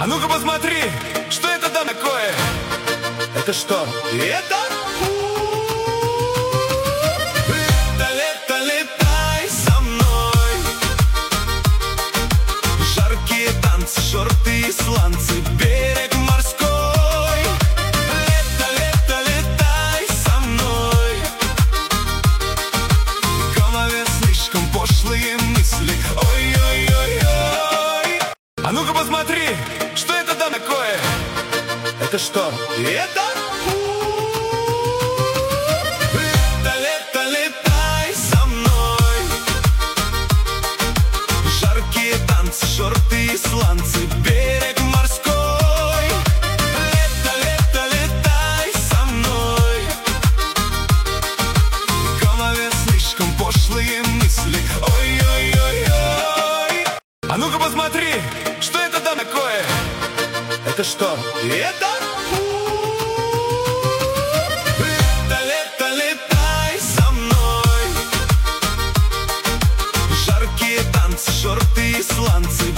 А ну-ка посмотри, что это там такое? Это что? Это? Лето, летай со мной. Жаркие танцы, шорты и сланцы, берег морской. Лето, летай со мной. В голове слишком пошлые мысли. Ой-ой-ой-ой. А ну-ка посмотри, что это там такое? Это что? Это? Лето, летай со мной. Жаркие танцы, шорты и сланцы, берег морской. Лето, летай со мной. В голове слишком пошлые мысли. Ой-ой-ой-ой. А ну-ка посмотри, что это там такое? Это что? Это? Лето, летай со мной. Жаркие танцы, шорты и сланцы,